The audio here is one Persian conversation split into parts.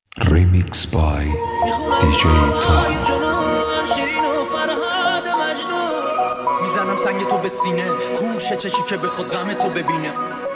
Remix by DJ Tom. میزنم سنگ تو به سینه، کوشه چشی که بخواد غم تو ببینه.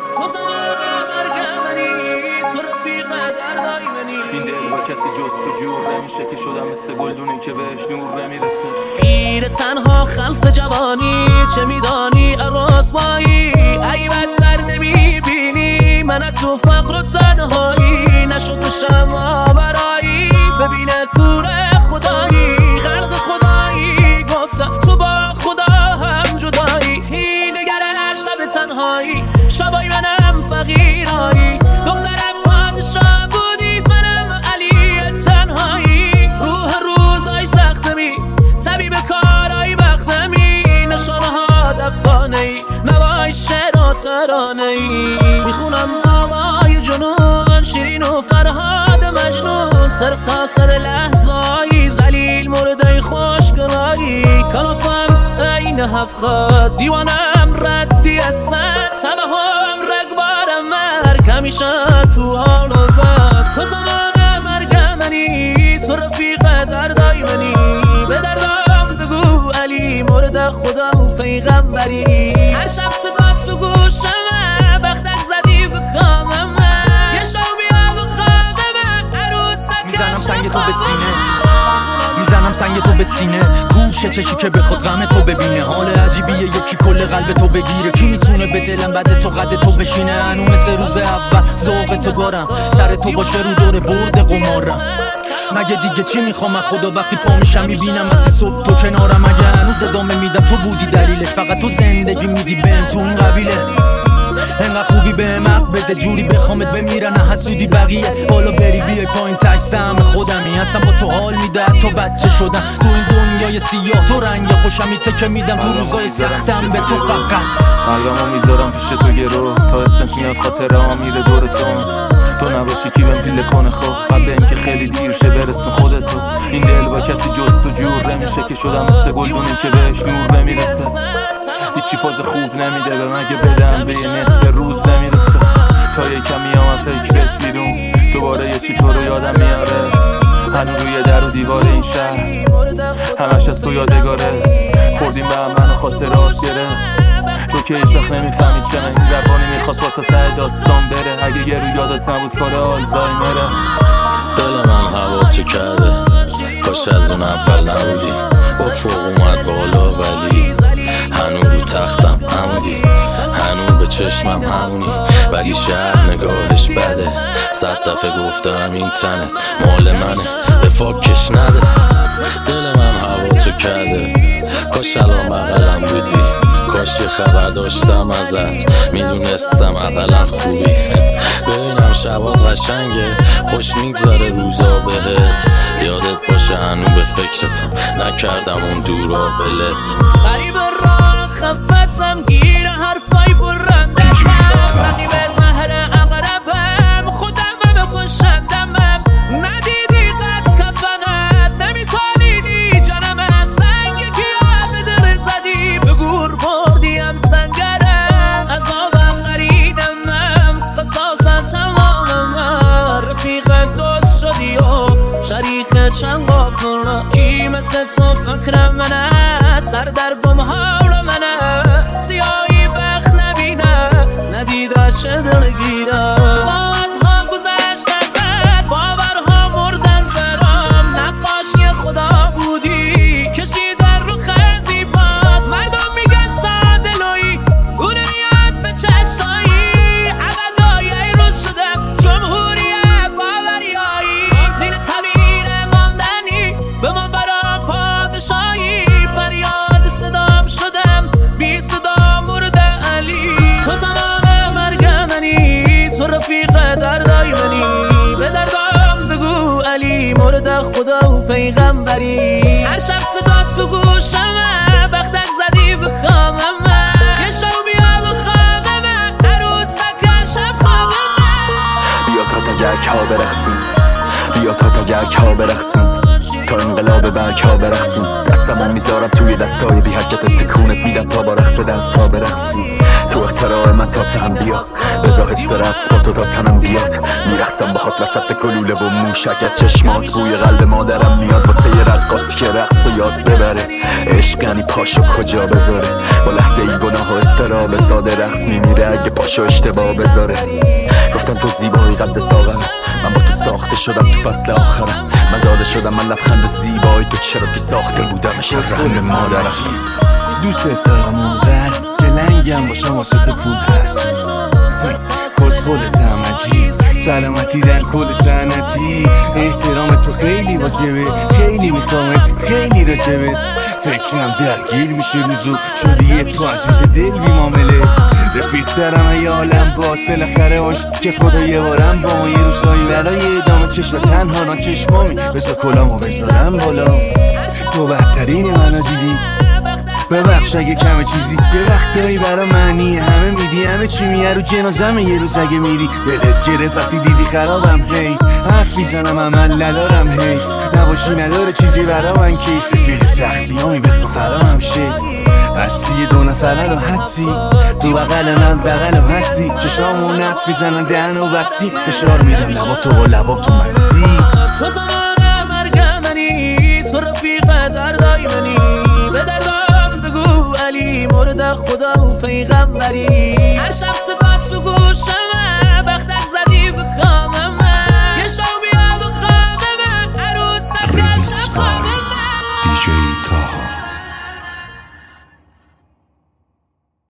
این دل با کسی جستجو نمیشه که شدم مثل گلدونی که بهش نور نمیرسه. میره تنها خلص جوانی، چه میدانی رسوایی؟ ای بدتر نمیبینی من تو فقر و تنهایی، نشد بشم آورایی ببینه کوره خدایی، خلق خدایی گفتم تو با خدا هم جدایی. نگرش شب تنهایی، شبای منم فقیرایی، دخترم پادشاه بودی منم علی تنهایی. روح روزای سختمی طبیب کارای بختمی، نشانه ها افسانه ای نوای شعر و ترانه ای. میخونم نامای جنون شیرین و فرهاد مجنون، صرف تا سر لحظایی ذلیل مرده خوشگلایی. کافم این هفخاد دیوانم ردی از سد، تبهم رگبارم مرگ همیشه تو حال و بد. تو زمان مرگ منی، تو رفیق دردای منی، به دردم بگو علی مرد خدا و پیغمبری. هر شب صدا تو گوشمه بختک زدی بخامم، یه شو بیا بخوابمه عروسک میزنم سنگ تو به سینه، میزنم سنگ تو به سینه، کوشه چشی که بخواد غم تو ببینه. حال عجیبیه یکی کل قلب تو بگیره، کی میتونه به دلم بعد تو قد تو بشینه؟ هنو مثل روز اول ذوق تو دارم، سر تو باشه رو دور برد قمارم. مگه دیگه چی میخوام از خدا وقتی پا میشم میبینم از صبح تو کنارم؟ مگه هنوز ادامه میدم تو بودی دلیلش؟ فقط تو زندگی میدی بهم تو اون قبیله، انقدر خوبی بهم حق بده جوری بخوامت بمیرن حسودی بقیه. بالا بری بیای پایین تک سهم خودمی، اصلا با تو حال میده تو بچه شدم. تو این دنیای سیاه تو رنگ خوشمی تکه میدم تو روزای سختم به تو فقط. قلبمو میذارم پیش تو گرو، تا اسمت میاد خاطره ها میره دور تو نباشی کی بهم پیله کنه خوب، قبل اینکه خیلی دیر شه برسون خودتو. این دل با کسی جست و جور نمیشه که شدم مثل گلدونی که بهش نور نمیرسه. هیچی فاز خوب نمیده به مگه بدم به یه نصف روز نمیرسه. تا یه کمی هم فکر رس بیرون دوباره یه چی تو رو یادم میاره. هنو روی در و دیوار این شهر همش از تو یادگاره، خوردیم به هم منو خاطرات گره. تو که هیچ وقت نمیفهمی چنه این زبانی میخواست با تا ته داستان بره. اگه یه رو یادت نبود کار آلزایمره. دل من هوا تو کرده، کاش از اون اول نبودی. با فوق اومد بالا ولی هنو رو تختم همونی، هنو به چشمم همونی، ولی شهر نگاهش بده. 100 دفعه گفتم این تنت مال منه به فاکش نده. دل من هوا تو کرده، کاش الان بغلم بودی، کاش یه خبر داشتم ازت میدونستم اقلا خوبی. ببینم شبات قشنگه خوش میگذاره روزا بهت، یادت باشه هنو به فکرتم نکردم اون دورا ولت. غریب راه خفتم گیر حرفای برنده رقیب زهر اقربم خودم بکشندمم. ندیدی قد کفنت نمیتونیدی جانمم، سنگی که به دل زدی به گور بردیم سنگرم. عذابم قریدمم قصاصت تمامم، رفیق دوست شدی و شریک چند قافل. کی مثل تو فکر منه، سر در بم حال منه، سیاهی بخت نبینه ندیده چه دلگیره. ساعتها گذشت ازت باورها مردن برام، نقاشی خدا بودی کشیدن رو خزی باد. مردم میگن سادلویی اونیت به چشتایی، عقلای رو شدم جمهوریت باوریایی. دین طبیل ماندنی به من برام پادشاهی، فریاد صدام شدم بی صدا مرد علی. تو زمان مرگ منی، تو رفیق دردای منی، به دردم بگو علی مرد خدا و پیغمبری. هر شب صدا تو گوشمه بختک زدی بخوامم، یه شو بیا بخوابمه عروسک شب خوابمه. بیا تا تگرک ها برقصیم، بیا تا تگرک ها برقصیم، تا انقلاب برگ ها برقصیم. دستمو میذارم توی دستای بی حرکت تکونت میدم تا با رقص دست ها برقصیم. تو اختراع من تا تن بیاد بزا حس رقص با تو تا تنم بیاد میرقصم باهات وسط گلوله و موشک از چشمات بوی قلب مادرم میاد واسه یه رقاص که رقص و یاد ببره عشق یعنی پاشو کجا بذاره با لحظه ای گناه و استراب ساده رقص میمیره اگه پاشو اشتباه بذاره گفتم تو زیبایی قد ساغرم من با تو ساخته شدم تو فصل آخرم مزاده شدم من لبخند زیبایی تو چرا که ساخته بودمش رحم مادرم دوست دارم اونقدر که لنگم باشم واسه تو پول هست کسخولتم عجیب سلامتی در کل سنتی احترام تو خیلی واجبه خیلی میخوامت خیلی راجبه فکرم درگیر میشه روزو شدی یه تو عزیز دل بی معامله رفیق دارم ای عالم باد بالاخره باشد که خدا یه بارم با ما یه روزایی برای ادامه چشم تنها نا چشمامی بذار کلامو بذارم بالا تو بهترین منو دیدی ببخش اگه کمه چیزی یه وقتایی برا منی همه میدی همه چی میه رو جنازم یه روز اگه میری دلت گرفت وقتی دیدی خرابم هی حرف میزنم عمل ندارم حیف نباشی نداره چیزی برا من کیف رفیق سختیامی بخوا فرامم شه هستی یه دو نفره رو هستی تو بغل من بغلم هستی چشامو نف میزنن دهنو بستی فشار میدم لبا تو با لبا تو مستی تو زمان مرگ منی تو رفیق دردای منی به دردام بگو علی مورد خدا و پیغمبری هر شب صدات تو گوشمه بختک زدی بکن